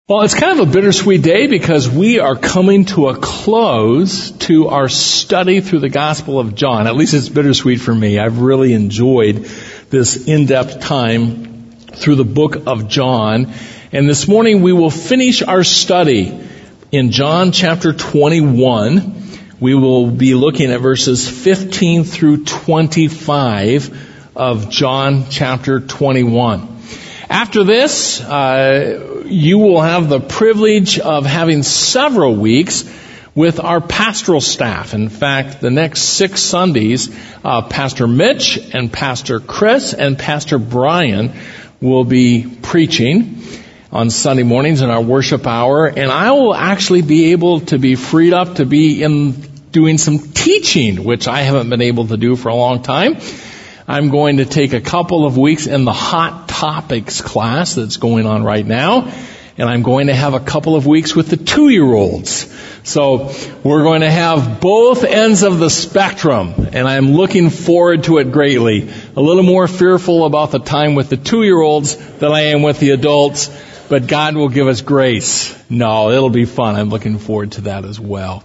Well, it's kind of a bittersweet day because we are coming to a close to our study through the Gospel of John. At least it's bittersweet for me. I've really enjoyed this in-depth time through the book of John. And this morning we will finish our study in John chapter 21. We will be looking at verses 15 through 25 of John chapter 21. After this, you will have the privilege of having several weeks with our pastoral staff. In fact, the next 6 Sundays, Pastor Mitch and Pastor Chris and Pastor Brian will be preaching on Sunday mornings in our worship hour. And I will actually be able to be freed up to be in doing some teaching, which I haven't been able to do for a long time. I'm going to take a couple of weeks in the Hot Topics class that's going on right now. And I'm going to have a couple of weeks with the 2-year-olds. So we're going to have both ends of the spectrum. And I'm looking forward to it greatly. A little more fearful about the time with the 2-year-olds than I am with the adults. But God will give us grace. No, it'll be fun. I'm looking forward to that as well.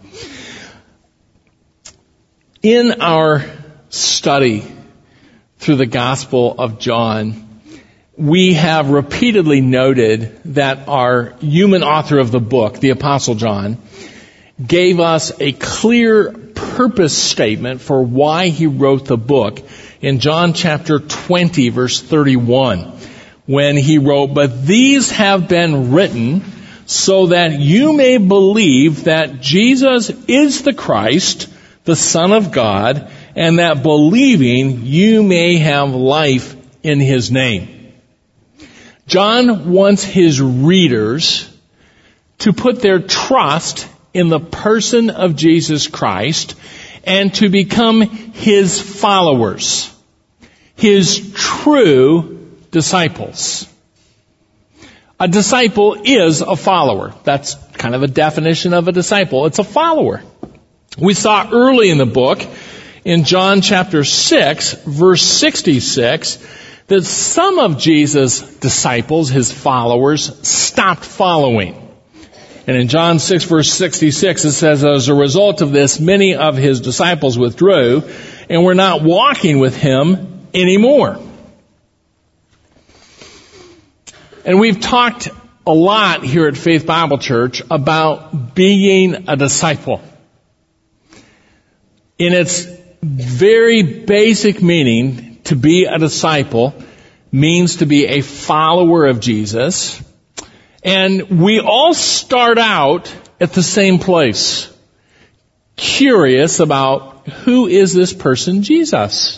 In our study through the Gospel of John, we have repeatedly noted that our human author of the book, the Apostle John, gave us a clear purpose statement for why he wrote the book in John chapter 20, verse 31, when he wrote, "But these have been written so that you may believe that Jesus is the Christ, the Son of God, and that believing you may have life in his name." John wants his readers to put their trust in the person of Jesus Christ and to become his followers, his true disciples. A disciple is a follower. That's kind of a definition of a disciple. It's a follower. We saw early in the book, in John chapter 6, verse 66, that some of Jesus' disciples, his followers, stopped following. And in John 6, verse 66, it says, as a result of this, many of his disciples withdrew and were not walking with him anymore. And we've talked a lot here at Faith Bible Church about being a disciple. In its very basic meaning, to be a disciple means to be a follower of Jesus. And we all start out at the same place, curious about who is this person Jesus?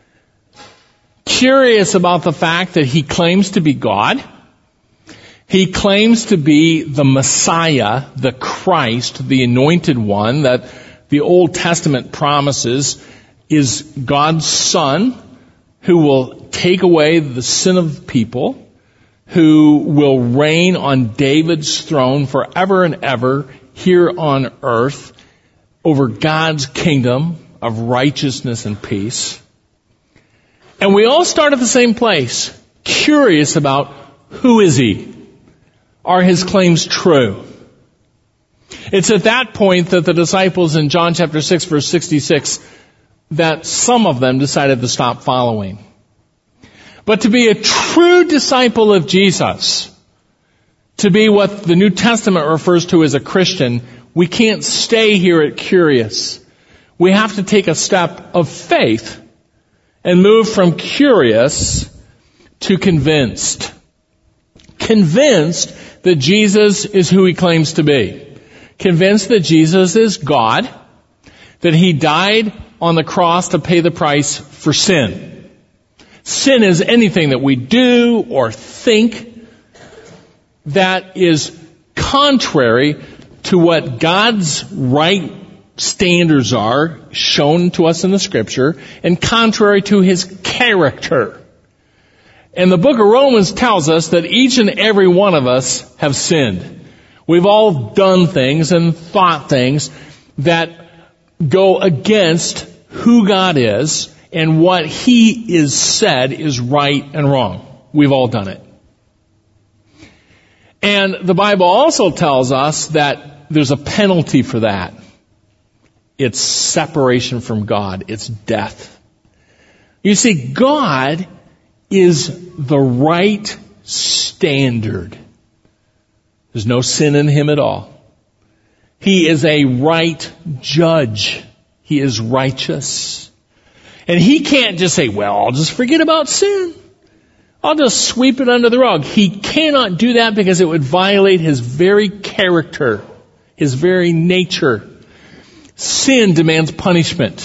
Curious about the fact that he claims to be God. He claims to be the Messiah, the Christ, the anointed one that the Old Testament promises is God's Son who will take away the sin of the people, who will reign on David's throne forever and ever here on earth over God's kingdom of righteousness and peace. And we all start at the same place, curious about who is he? Are his claims true? It's at that point that the disciples in John chapter 6, verse 66, that some of them decided to stop following. But to be a true disciple of Jesus, to be what the New Testament refers to as a Christian, we can't stay here at curious. We have to take a step of faith and move from curious to convinced. Convinced that Jesus is who he claims to be. Convinced that Jesus is God, that he died on the cross to pay the price for sin. Sin is anything that we do or think that is contrary to what God's right standards are shown to us in the Scripture and contrary to his character. And the book of Romans tells us that each and every one of us have sinned. We've all done things and thought things that go against who God is and what he is said is right and wrong. We've all done it. And the Bible also tells us that there's a penalty for that. It's separation from God. It's death. You see, God is the right standard. There's no sin in Him at all. He is a right judge. He is righteous. And He can't just say, well, I'll just forget about sin. I'll just sweep it under the rug. He cannot do that because it would violate His very character, His very nature. Sin demands punishment.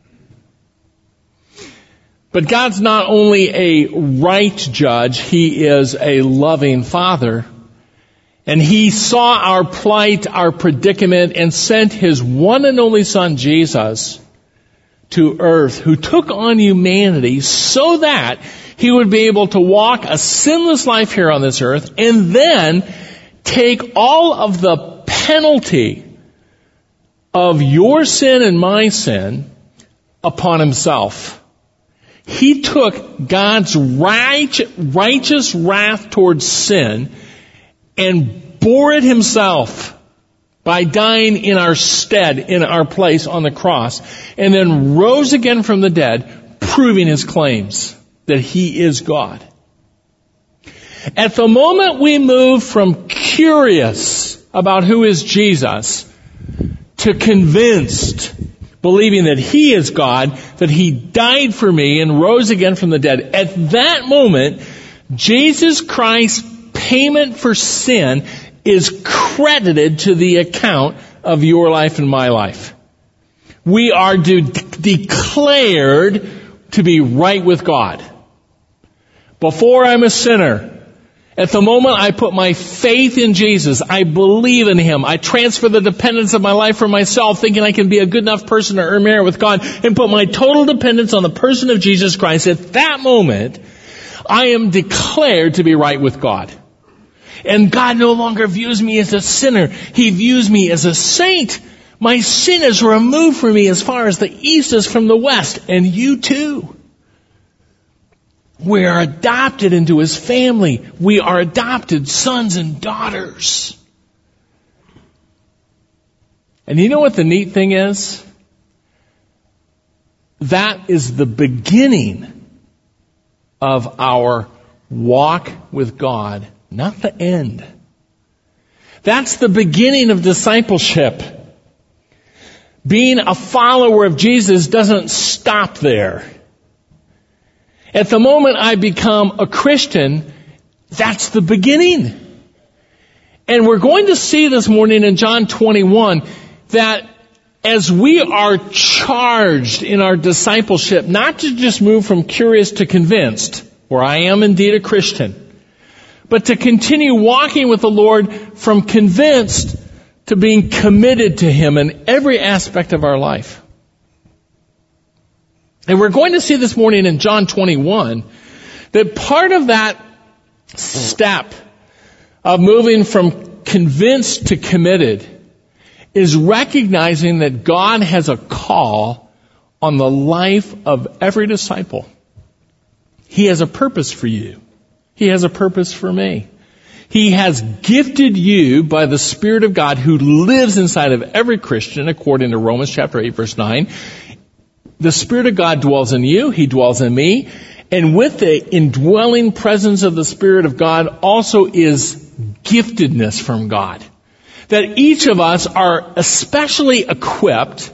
But God's not only a right judge, He is a loving Father. And He saw our plight, our predicament, and sent His one and only Son, Jesus, to earth, who took on humanity so that He would be able to walk a sinless life here on this earth and then take all of the penalty of your sin and my sin upon Himself. He took God's righteous wrath towards sin and bore it Himself by dying in our stead, in our place on the cross, and then rose again from the dead, proving His claims that He is God. At the moment we move from curious about who is Jesus to convinced, believing that He is God, that He died for me and rose again from the dead, at that moment, Jesus Christ's payment for sin is credited to the account of your life and my life. We are declared to be right with God. Before I'm a sinner, at the moment I put my faith in Jesus, I believe in Him, I transfer the dependence of my life from myself, thinking I can be a good enough person to earn merit with God, and put my total dependence on the person of Jesus Christ, at that moment, I am declared to be right with God. And God no longer views me as a sinner. He views me as a saint. My sin is removed from me as far as the east is from the west. And you too. We are adopted into His family. We are adopted sons and daughters. And you know what the neat thing is? That is the beginning of our walk with God, not the end. That's the beginning of discipleship. Being a follower of Jesus doesn't stop there. At the moment I become a Christian, that's the beginning. And we're going to see this morning in John 21 that as we are charged in our discipleship, not to just move from curious to convinced, where I am indeed a Christian, but to continue walking with the Lord from convinced to being committed to Him in every aspect of our life. And we're going to see this morning in John 21 that part of that step of moving from convinced to committed is recognizing that God has a call on the life of every disciple. He has a purpose for you. He has a purpose for me. He has gifted you by the Spirit of God who lives inside of every Christian, according to Romans chapter 8, verse 9. The Spirit of God dwells in you. He dwells in me. And with the indwelling presence of the Spirit of God also is giftedness from God. That each of us are specially equipped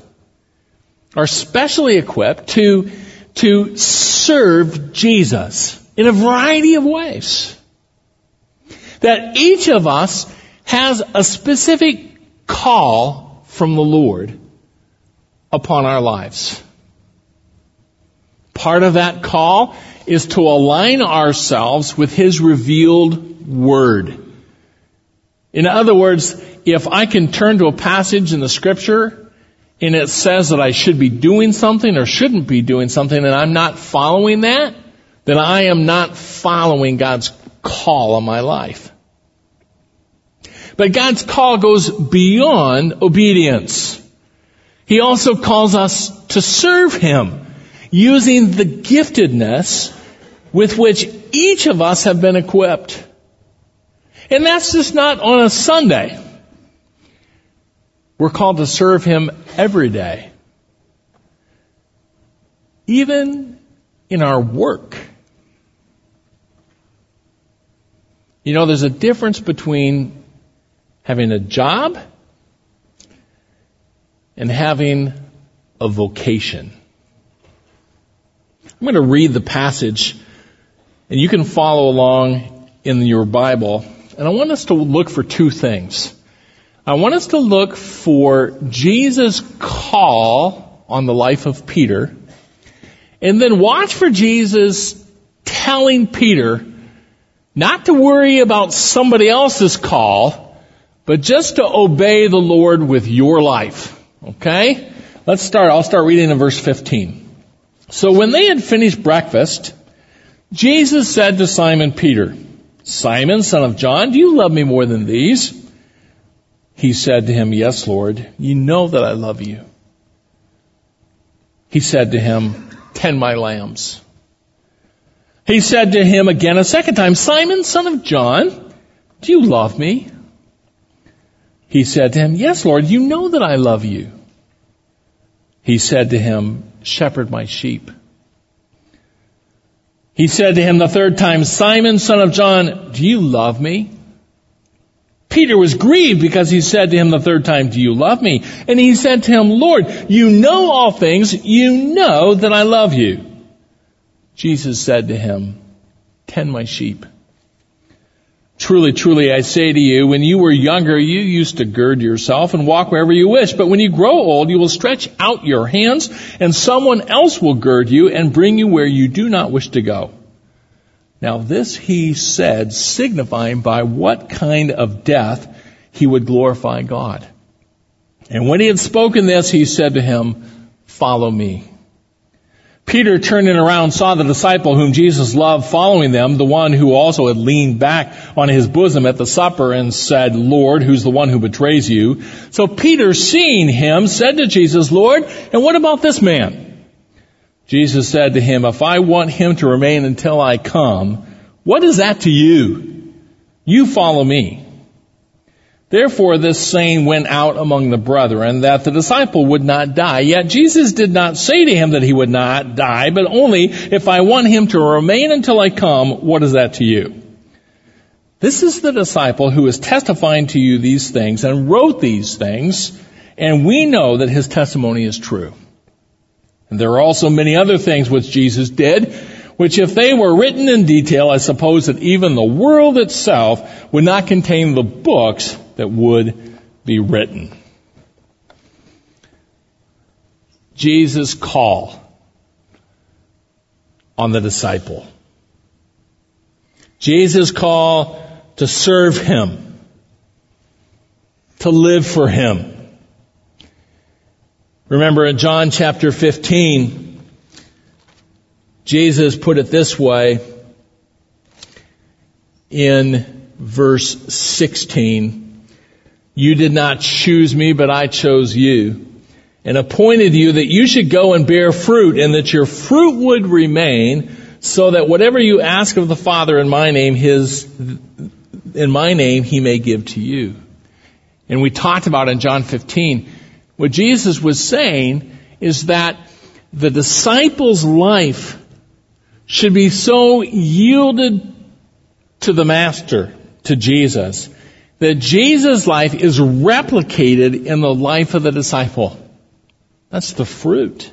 to serve Jesus in a variety of ways. That each of us has a specific call from the Lord upon our lives. Part of that call is to align ourselves with His revealed Word. In other words, if I can turn to a passage in the Scripture and it says that I should be doing something or shouldn't be doing something and I'm not following that, then I am not following God's call on my life. But God's call goes beyond obedience. He also calls us to serve Him using the giftedness with which each of us have been equipped. And that's just not on a Sunday. We're called to serve Him every day. Even in our work. You know, there's a difference between having a job and having a vocation. I'm going to read the passage, and you can follow along in your Bible. And I want us to look for two things. I want us to look for Jesus' call on the life of Peter, and then watch for Jesus telling Peter not to worry about somebody else's call, but just to obey the Lord with your life. Okay? Let's start. I'll start reading in verse 15. So when they had finished breakfast, Jesus said to Simon Peter, "Simon, son of John, do you love me more than these?" He said to him, "Yes, Lord, you know that I love you." He said to him, "Tend my lambs." He said to him again a second time, "Simon, son of John, do you love me?" He said to him, "Yes, Lord, you know that I love you." He said to him, "Shepherd my sheep." He said to him the third time, "Simon, son of John, do you love me?" Peter was grieved because he said to him the third time, "Do you love me?" And he said to him, "Lord, you know all things. You know that I love you." Jesus said to him, "Tend my sheep. Truly, truly, I say to you, when you were younger, you used to gird yourself and walk wherever you wish. But when you grow old, you will stretch out your hands, and someone else will gird you and bring you where you do not wish to go." Now this he said, signifying by what kind of death he would glorify God. And when he had spoken this, he said to him, "Follow me." Peter, turning around, saw the disciple whom Jesus loved following them, the one who also had leaned back on his bosom at the supper and said, "Lord, who's the one who betrays you?" So Peter, seeing him, said to Jesus, "Lord, and what about this man?" Jesus said to him, "If I want him to remain until I come, what is that to you? You follow me." Therefore this saying went out among the brethren, that the disciple would not die. Yet Jesus did not say to him that he would not die, but only, "If I want him to remain until I come, what is that to you?" This is the disciple who is testifying to you these things and wrote these things, and we know that his testimony is true. And there are also many other things which Jesus did, which if they were written in detail, I suppose that even the world itself would not contain the books that would be written. Jesus' call on the disciple. Jesus' call to serve him, to live for him. Remember in John chapter 15, Jesus put it this way in verse 16. "You did not choose me, but I chose you, and appointed you that you should go and bear fruit, and that your fruit would remain, so that whatever you ask of the Father in my name, he may give to you." And we talked about in John 15, what Jesus was saying is that the disciple's life should be so yielded to the Master, to Jesus, that Jesus' life is replicated in the life of the disciple. That's the fruit.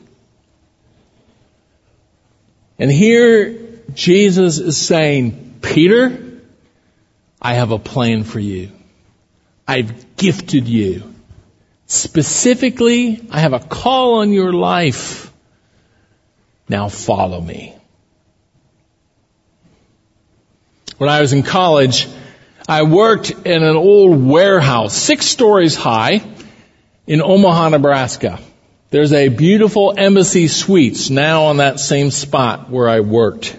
And here Jesus is saying, "Peter, I have a plan for you. I've gifted you. Specifically, I have a call on your life. Now follow me." When I was in college, I worked in an old warehouse, 6 stories high, in Omaha, Nebraska. There's a beautiful Embassy Suites now on that same spot where I worked.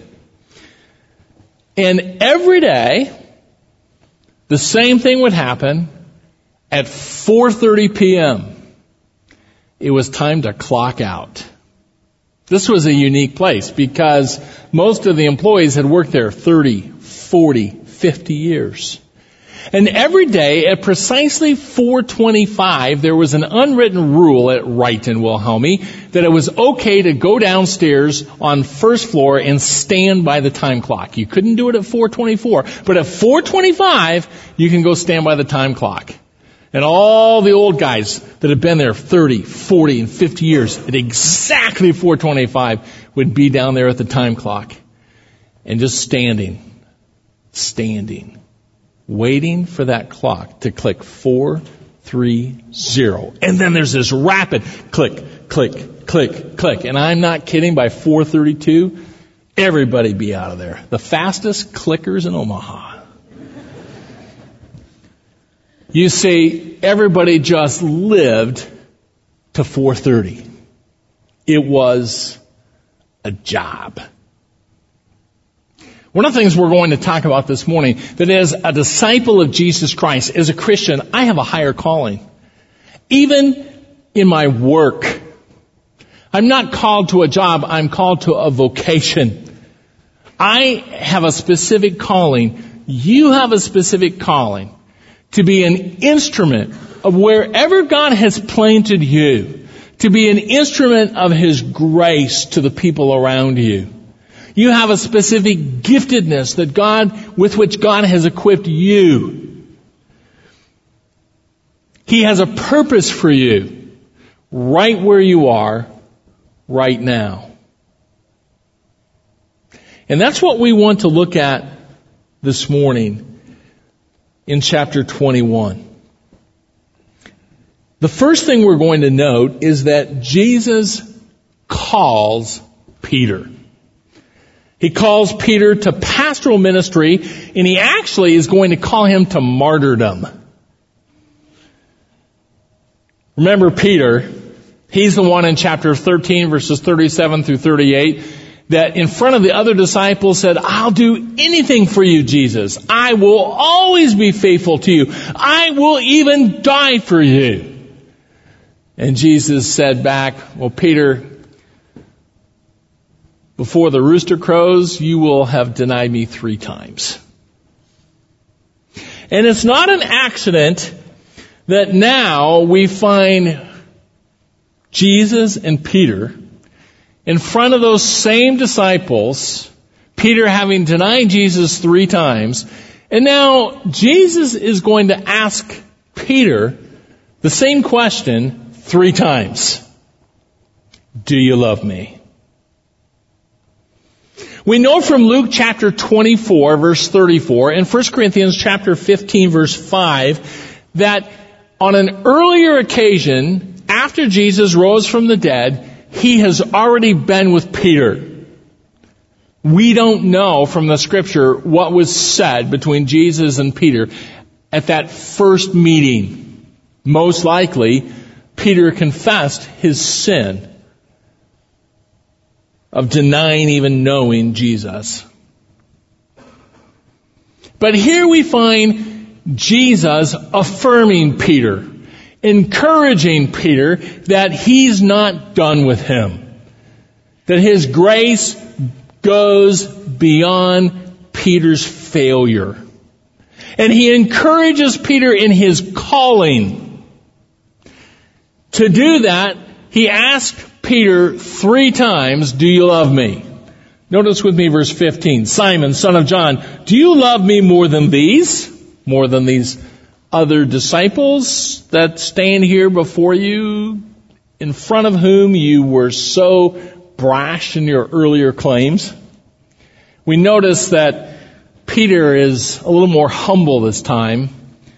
And every day, the same thing would happen at 4:30 p.m. It was time to clock out. This was a unique place because most of the employees had worked there 30, 40, 50 years. And every day at precisely 4:25, there was an unwritten rule at Wright and Wilhelmy that it was okay to go downstairs on first floor and stand by the time clock. You couldn't do it at 4:24, but at 4:25, you can go stand by the time clock. And all the old guys that had been there 30, 40, and 50 years at exactly 4:25 would be down there at the time clock and just standing, waiting for that clock to click 4:30. And then there's this rapid click, click, click, click. And I'm not kidding, by 4:32, everybody be out of there. The fastest clickers in Omaha. You see, everybody just lived to 4:30. It was a job. One of the things we're going to talk about this morning, that as a disciple of Jesus Christ, as a Christian, I have a higher calling. Even in my work, I'm not called to a job, I'm called to a vocation. I have a specific calling. You have a specific calling to be an instrument of wherever God has planted you, to be an instrument of His grace to the people around you. You have a specific giftedness with which God has equipped you. He has a purpose for you right where you are right now. And that's what we want to look at this morning in chapter 21. The first thing we're going to note is that Jesus calls Peter. He calls Peter to pastoral ministry, and He actually is going to call him to martyrdom. Remember Peter, he's the one in chapter 13, verses 37 through 38, that in front of the other disciples said, I'll do anything for you, Jesus. I will always be faithful to you. I will even die for you. And Jesus said back, well, Peter, before the rooster crows, you will have denied me 3 times. And it's not an accident that now we find Jesus and Peter in front of those same disciples, Peter having denied Jesus 3 times, and now Jesus is going to ask Peter the same question 3 times. Do you love me? We know from Luke chapter 24, verse 34, and 1 Corinthians chapter 15, verse 5, that on an earlier occasion, after Jesus rose from the dead, He has already been with Peter. We don't know from the Scripture what was said between Jesus and Peter at that first meeting. Most likely, Peter confessed his sin of denying even knowing Jesus. But here we find Jesus affirming Peter, encouraging Peter that He's not done with him, that His grace goes beyond Peter's failure. And He encourages Peter in his calling. To do that, He asked Peter 3 times, do you love me? Notice with me verse 15. Simon, son of John, do you love me more than these? More than these other disciples that stand here before you, in front of whom you were so brash in your earlier claims? We notice that Peter is a little more humble this time.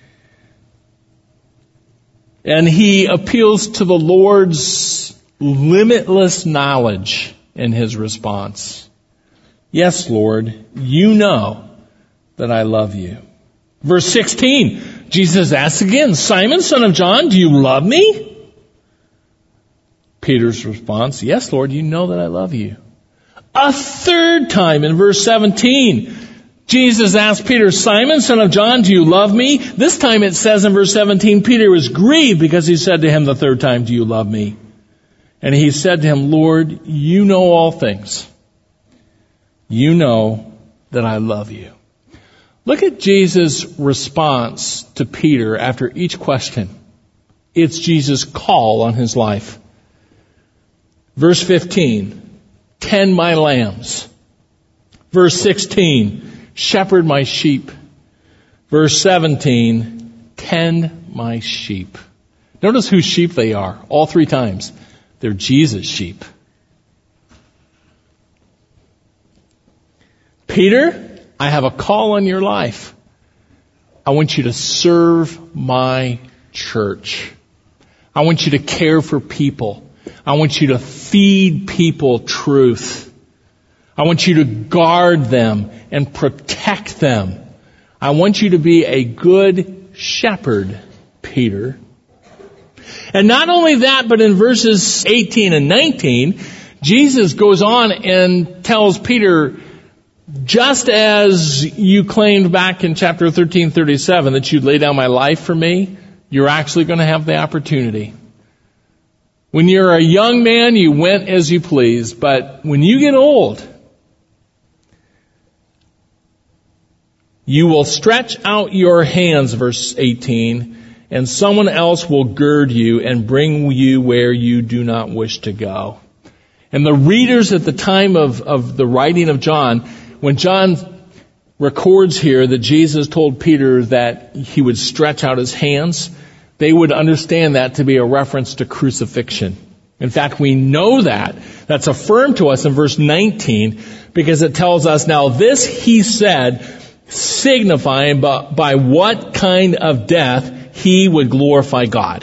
And he appeals to the Lord's limitless knowledge in his response. Yes, Lord, you know that I love you. Verse 16, Jesus asks again, Simon, son of John, do you love me? Peter's response, yes, Lord, you know that I love you. A third time in verse 17, Jesus asked Peter, Simon, son of John, do you love me? This time it says in verse 17, Peter was grieved because he said to him the third time, do you love me? And he said to him, Lord, you know all things. You know that I love you. Look at Jesus' response to Peter after each question. It's Jesus' call on his life. Verse 15, tend my lambs. Verse 16, shepherd my sheep. Verse 17, tend my sheep. Notice whose sheep they are, all three times. They're Jesus' sheep. Peter, I have a call on your life. I want you to serve my church. I want you to care for people. I want you to feed people truth. I want you to guard them and protect them. I want you to be a good shepherd, Peter. And not only that, but in verses 18 and 19, Jesus goes on and tells Peter, just as you claimed back in chapter 13:37 that you'd lay down my life for me, you're actually going to have the opportunity. When you're a young man, you went as you pleased, but when you get old, you will stretch out your hands, verse 18, and someone else will gird you and bring you where you do not wish to go. And the readers at the time of the writing of John, when John records here that Jesus told Peter that he would stretch out his hands, they would understand that to be a reference to crucifixion. In fact, we know that. That's affirmed to us in verse 19 because it tells us, now this he said, signifying by what kind of death he would glorify God.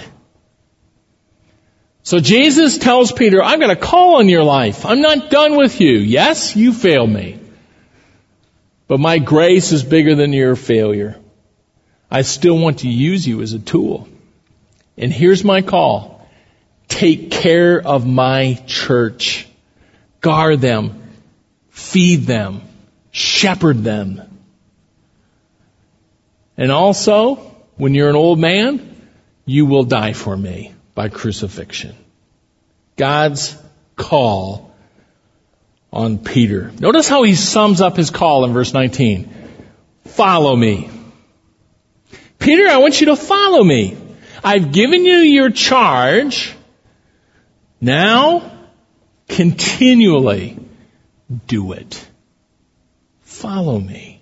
So Jesus tells Peter, I'm going to call on your life. I'm not done with you. Yes, you failed me. But my grace is bigger than your failure. I still want to use you as a tool. And here's my call. Take care of my church. Guard them. Feed them. Shepherd them. And also, when you're an old man, you will die for me by crucifixion. God's call on Peter. Notice how he sums up his call in verse 19. Follow me. Peter, I want you to follow me. I've given you your charge. Now, continually do it. Follow me.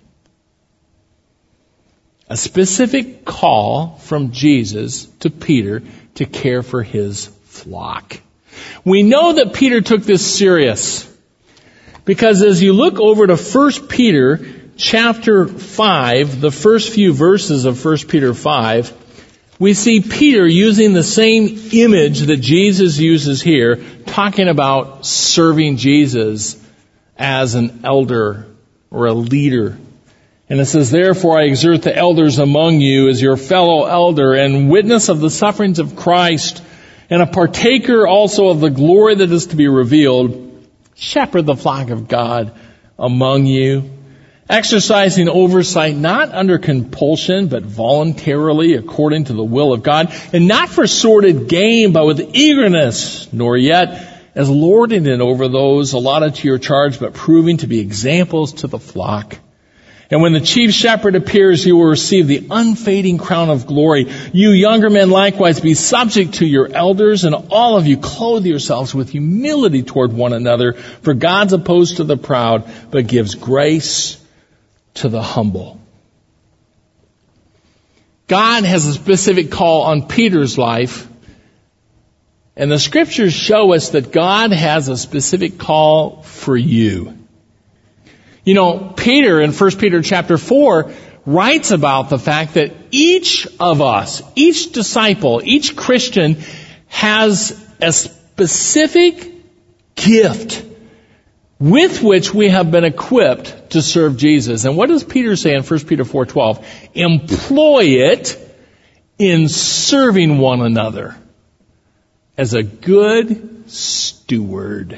A specific call from Jesus to Peter to care for his flock. We know that Peter took this serious. Because as you look over to 1 Peter chapter 5, the first few verses of 1 Peter 5, we see Peter using the same image that Jesus uses here, talking about serving Jesus as an elder or a leader. And it says, therefore I exhort the elders among you as your fellow elder and witness of the sufferings of Christ and a partaker also of the glory that is to be revealed. Shepherd the flock of God among you, exercising oversight not under compulsion, but voluntarily according to the will of God, and not for sordid gain, but with eagerness, nor yet as lording it over those allotted to your charge, but proving to be examples to the flock. And when the chief shepherd appears, you will receive the unfading crown of glory. You younger men likewise be subject to your elders, and all of you clothe yourselves with humility toward one another. For God's opposed to the proud, but gives grace to the humble. God has a specific call on Peter's life, and the scriptures show us that God has a specific call for you. You know, Peter in 1 Peter chapter 4 writes about the fact that each of us, each disciple, each Christian has a specific gift with which we have been equipped to serve Jesus. And what does Peter say in 1 Peter 4:12? Employ it in serving one another as a good steward.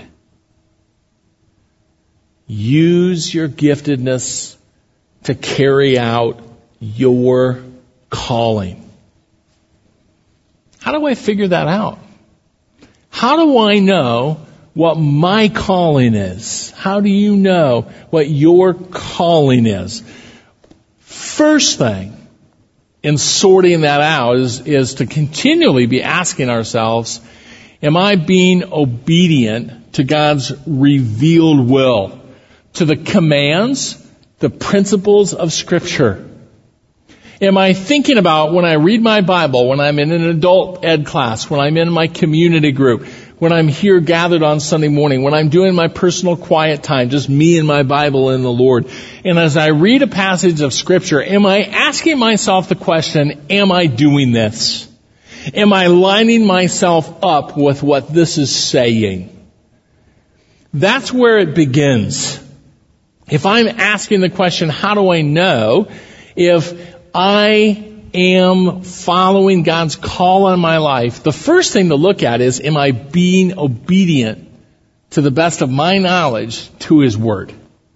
Use your giftedness to carry out your calling. How do I figure that out? How do I know what my calling is? How do you know what your calling is? first thing in sorting that out is to continually be asking ourselves, am I being obedient to God's revealed will, to the commands, the principles of Scripture? Am I thinking about, when I read my Bible, when I'm in an adult ed class, when I'm in my community group, when I'm here gathered on Sunday morning, when I'm doing my personal quiet time, just me and my Bible and the Lord, and as I read a passage of Scripture, am I asking myself the question, am I doing this? Am I lining myself up with what this is saying? That's where it begins. If I'm asking the question, how do I know if I am following God's call on my life, the first thing to look at is, am I being obedient to the best of my knowledge to His Word?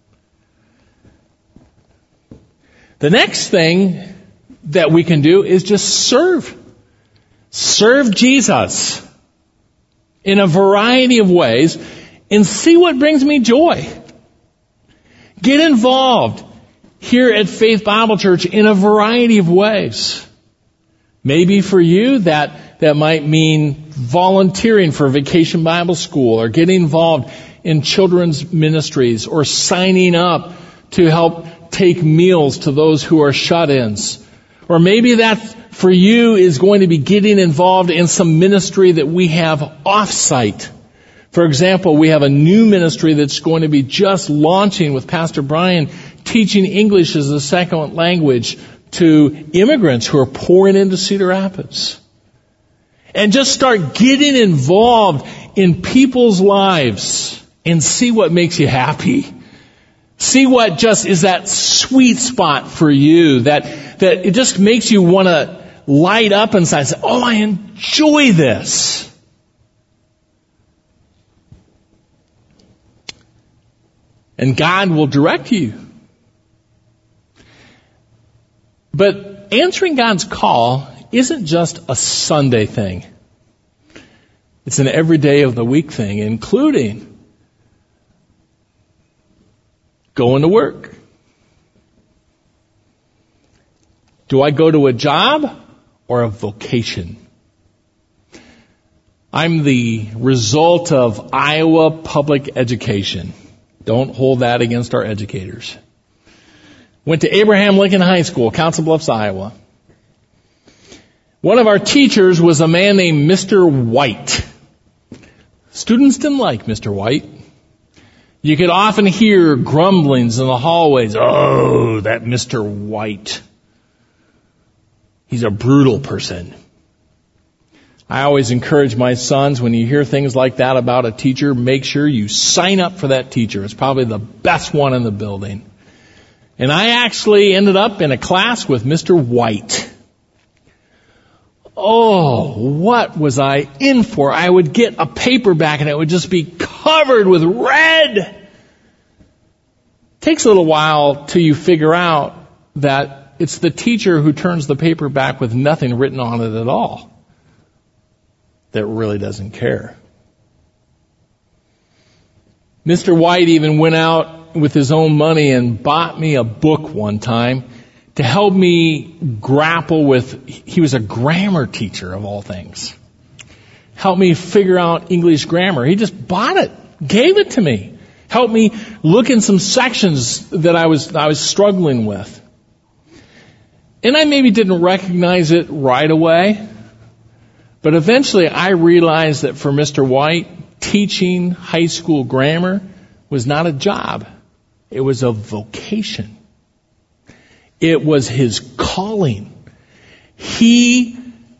The next thing that we can do is just serve. Serve Jesus in a variety of ways and see what brings me joy. Get involved here at Faith Bible Church in a variety of ways. Maybe for you that might mean volunteering for Vacation Bible School, or getting involved in children's ministries, or signing up to help take meals to those who are shut-ins. Or maybe that for you is going to be getting involved in some ministry that we have off-site. For example, we have a new ministry that's going to be just launching with Pastor Brian, teaching English as a second language to immigrants who are pouring into Cedar Rapids. And just start getting involved in people's lives and see what makes you happy. See what just is that sweet spot for you, that it just makes you want to light up inside and say, oh, I enjoy this. And God will direct you. But answering God's call isn't just a Sunday thing. It's an every day of the week thing, including going to work. Do I go to a job or a vocation? I'm the result of Iowa public education. Don't hold that against our educators. Went to Abraham Lincoln High School, Council Bluffs, Iowa. One of our teachers was a man named Mr. White. Students didn't like Mr. White. You could often hear grumblings in the hallways. Oh, that Mr. White. He's a brutal person. I always encourage my sons, when you hear things like that about a teacher, make sure you sign up for that teacher. It's probably the best one in the building. And I actually ended up in a class with Mr. White. Oh, what was I in for? I would get a paperback and it would just be covered with red. Takes a little while till you figure out that it's the teacher who turns the paperback with nothing written on it at all that really doesn't care. Mr. White even went out with his own money and bought me a book one time to help me grapple with, he was a grammar teacher of all things. Helped me figure out English grammar. He just bought it, gave it to me. Helped me look in some sections that I was struggling with. And I maybe didn't recognize it right away, but eventually I realized that for Mr. White, teaching high school grammar was not a job. It was a vocation. It was his calling. He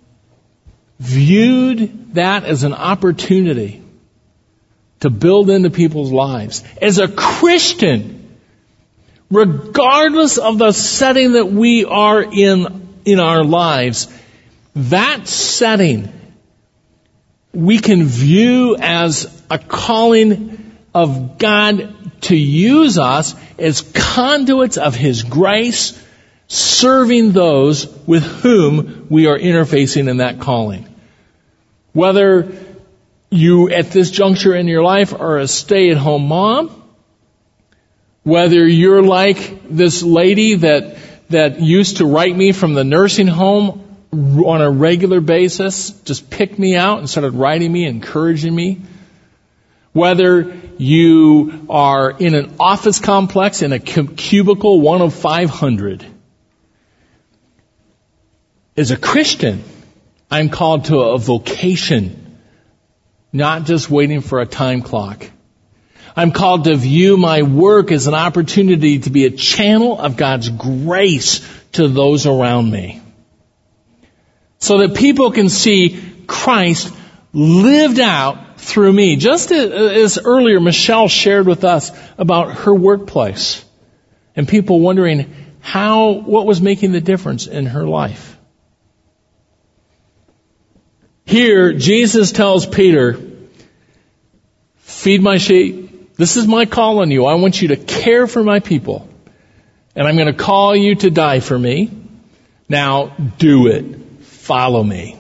viewed that as an opportunity to build into people's lives. As a Christian, regardless of the setting that we are in our lives, that setting we can view as a calling of God to use us as conduits of His grace, serving those with whom we are interfacing in that calling. Whether you, at this juncture in your life, are a stay-at-home mom, whether you're like this lady that that used to write me from the nursing home on a regular basis, just picked me out and started writing me, encouraging me. Whether you are in an office complex in a cubicle, one of 500. As a Christian, I'm called to a vocation, not just waiting for a time clock. I'm called to view my work as an opportunity to be a channel of God's grace to those around me, so that people can see Christ lived out through me. Just as earlier Michelle shared with us about her workplace and people wondering what was making the difference in her life. Here, Jesus tells Peter, feed my sheep. This is my call on you. I want you to care for my people. And I'm going to call you to die for me. Now, do it. Follow me.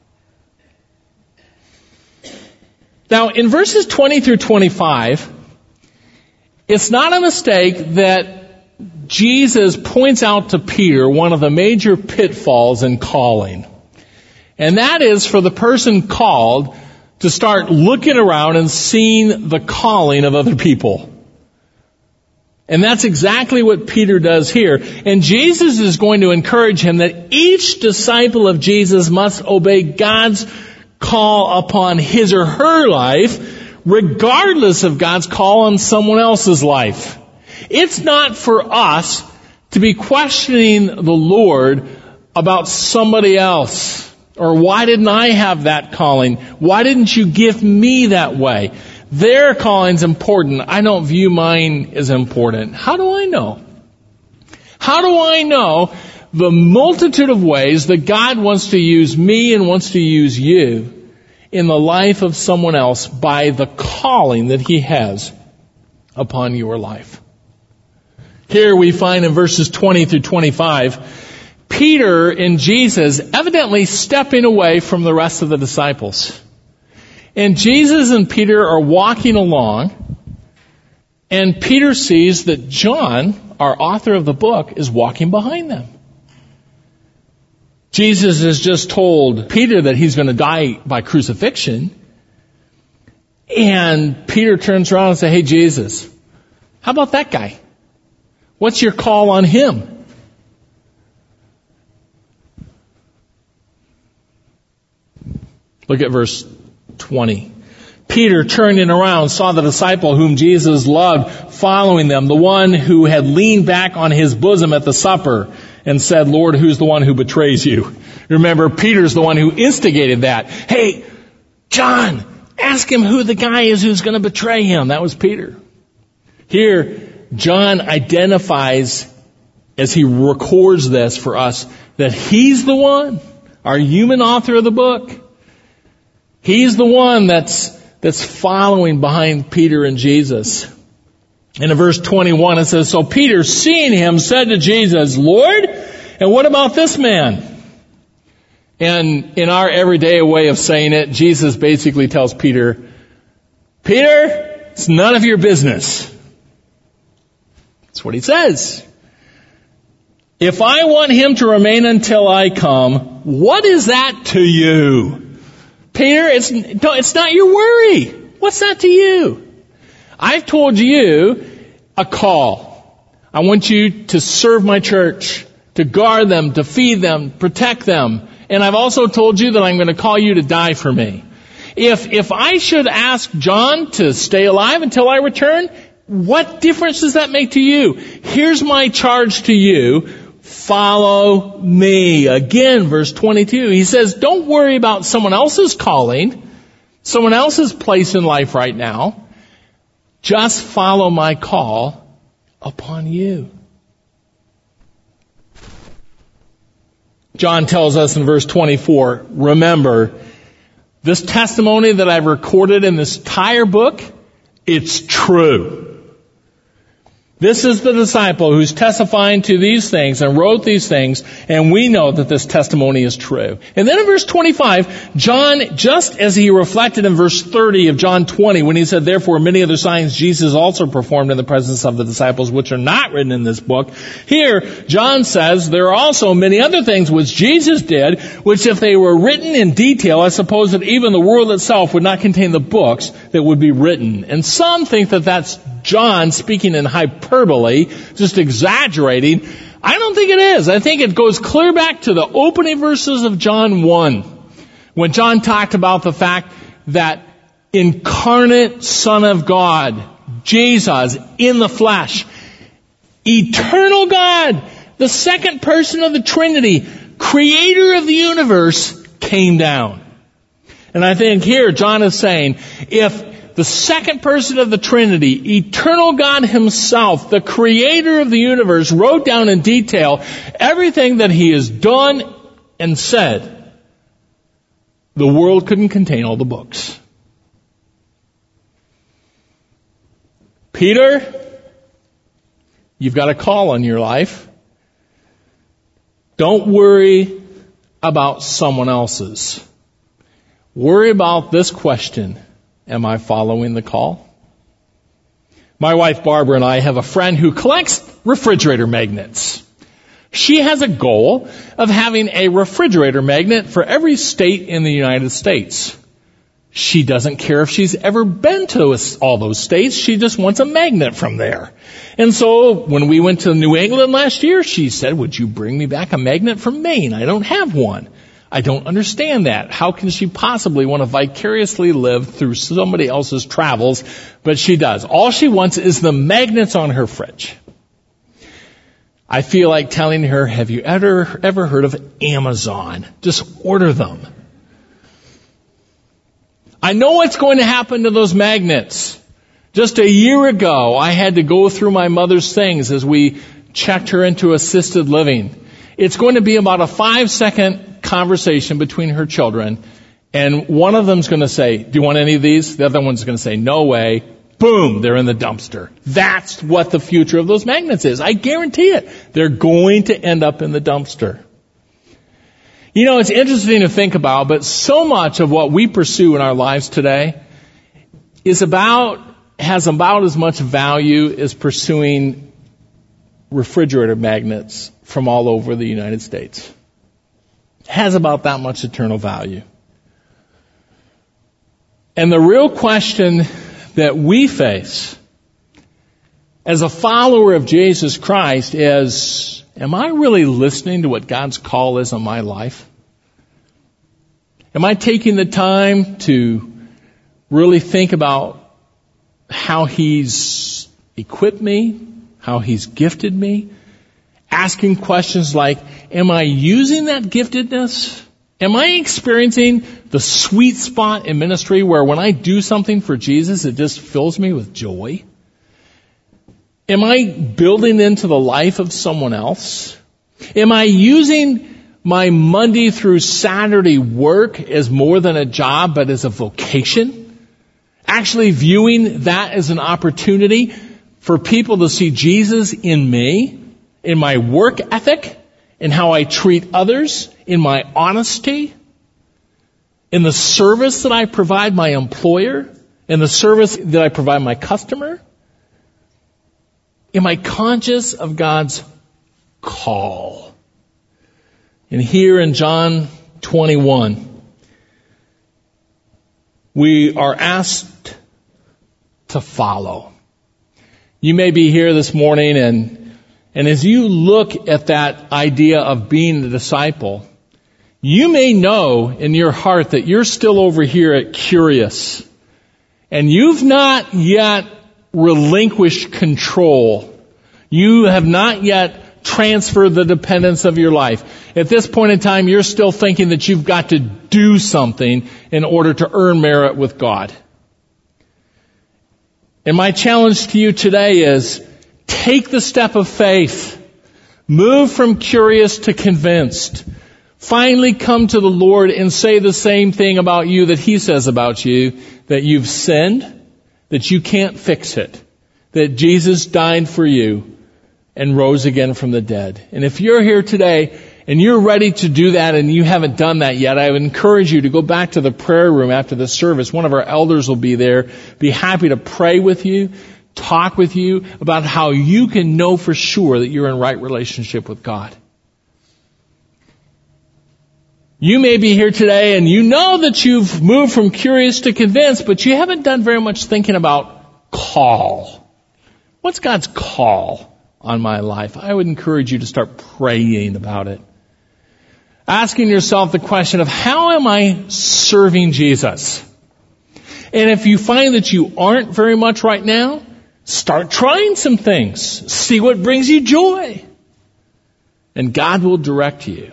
Now, in verses 20 through 25, it's not a mistake that Jesus points out to Peter one of the major pitfalls in calling. And that is for the person called to start looking around and seeing the calling of other people. And that's exactly what Peter does here. And Jesus is going to encourage him that each disciple of Jesus must obey God's call upon his or her life, regardless of God's call on someone else's life. It's not for us to be questioning the Lord about somebody else. Or why didn't I have that calling? Why didn't you give me that way? Their calling's important. I don't view mine as important. How do I know? How do I know the multitude of ways that God wants to use me and wants to use you in the life of someone else by the calling that He has upon your life? Here we find in verses 20 through 25, Peter and Jesus evidently stepping away from the rest of the disciples. And Jesus and Peter are walking along, and Peter sees that John, our author of the book, is walking behind them. Jesus has just told Peter that he's going to die by crucifixion. And Peter turns around and says, hey, Jesus, how about that guy? What's your call on him? Look at verse 20. Peter, turning around, saw the disciple whom Jesus loved following them, the one who had leaned back on his bosom at the supper and said, Lord, who's the one who betrays you? Remember, Peter's the one who instigated that. Hey, John, ask him who the guy is who's going to betray him. That was Peter. Here, John identifies, as he records this for us, that he's the one, our human author of the book. He's the one that's following behind Peter and Jesus. And in verse 21 it says, so Peter, seeing him, said to Jesus, Lord, and what about this man? And in our everyday way of saying it, Jesus basically tells Peter, Peter, it's none of your business. That's what he says. If I want him to remain until I come, what is that to you? Peter, it's not your worry. What's that to you? I've told you a call. I want you to serve my church, to guard them, to feed them, protect them. And I've also told you that I'm going to call you to die for me. If I should ask John to stay alive until I return, what difference does that make to you? Here's my charge to you. Follow me. Again, verse 22, he says, don't worry about someone else's calling, someone else's place in life right now. Just follow my call upon you. John tells us in verse 24, remember, this testimony that I've recorded in this entire book, it's true. This is the disciple who's testifying to these things and wrote these things, and we know that this testimony is true. And then in verse 25, John, just as he reflected in verse 30 of John 20, when he said, therefore many other signs Jesus also performed in the presence of the disciples, which are not written in this book. Here, John says there are also many other things which Jesus did, which if they were written in detail, I suppose that even the world itself would not contain the books that would be written. And some think that that's John speaking in hyperbole, just exaggerating. I don't think it is. I think it goes clear back to the opening verses of John 1, when John talked about the fact that incarnate Son of God, Jesus in the flesh, eternal God, the second person of the Trinity, creator of the universe, came down. And I think here John is saying, if the second person of the Trinity, eternal God himself, the creator of the universe, wrote down in detail everything that he has done and said, the world couldn't contain all the books. Peter, you've got a call on your life. Don't worry about someone else's. Worry about this question. Am I following the call? My wife Barbara and I have a friend who collects refrigerator magnets. She has a goal of having a refrigerator magnet for every state in the United States. She doesn't care if she's ever been to all those states. She just wants a magnet from there. And so when we went to New England last year, she said, would you bring me back a magnet from Maine? I don't have one. I don't understand that. How can she possibly want to vicariously live through somebody else's travels? But she does. All she wants is the magnets on her fridge. I feel like telling her, have you ever heard of Amazon? Just order them. I know what's going to happen to those magnets. Just a year ago, I had to go through my mother's things as we checked her into assisted living. It's going to be about a 5-second conversation between her children, and one of them's going to say, do you want any of these? The other one's going to say, no way. Boom, they're in the dumpster. That's what the future of those magnets is. I guarantee it. They're going to end up in the dumpster. You know, it's interesting to think about, but so much of what we pursue in our lives today has about as much value as pursuing refrigerator magnets from all over the United States. Has about that much eternal value. And the real question that we face as a follower of Jesus Christ is, am I really listening to what God's call is on my life? Am I taking the time to really think about how He's equipped me, how He's gifted me? Asking questions like, am I using that giftedness? Am I experiencing the sweet spot in ministry where when I do something for Jesus, it just fills me with joy? Am I building into the life of someone else? Am I using my Monday through Saturday work as more than a job, but as a vocation? Actually viewing that as an opportunity for people to see Jesus in me, in my work ethic, in how I treat others, in my honesty, in the service that I provide my employer, in the service that I provide my customer? Am I conscious of God's call? And here in John 21, we are asked to follow. You may be here this morning and as you look at that idea of being a disciple, you may know in your heart that you're still over here at curious. And you've not yet relinquished control. You have not yet transferred the dependence of your life. At this point in time, you're still thinking that you've got to do something in order to earn merit with God. And my challenge to you today is, take the step of faith. Move from curious to convinced. Finally come to the Lord and say the same thing about you that He says about you, that you've sinned, that you can't fix it, that Jesus died for you and rose again from the dead. And if you're here today and you're ready to do that and you haven't done that yet, I would encourage you to go back to the prayer room after the service. One of our elders will be there, be happy to pray with you, talk with you about how you can know for sure that you're in right relationship with God. You may be here today and you know that you've moved from curious to convinced, but you haven't done very much thinking about call. What's God's call on my life? I would encourage you to start praying about it. Asking yourself the question of, how am I serving Jesus? And if you find that you aren't very much right now, start trying some things. See what brings you joy. And God will direct you.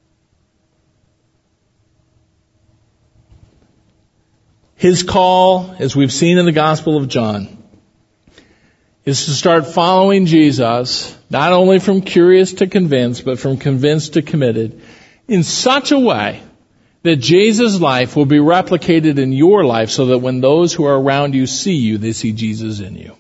His call, as we've seen in the Gospel of John, is to start following Jesus, not only from curious to convinced, but from convinced to committed, in such a way that Jesus' life will be replicated in your life so that when those who are around you see you, they see Jesus in you.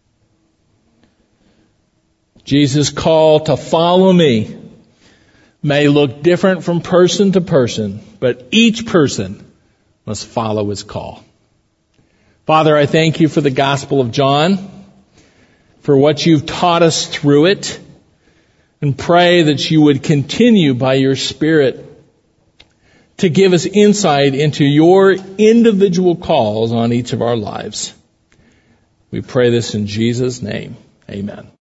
Jesus' call to follow me may look different from person to person, but each person must follow his call. Father, I thank you for the Gospel of John, for what you've taught us through it, and pray that you would continue by your Spirit to give us insight into your individual calls on each of our lives. We pray this in Jesus' name. Amen.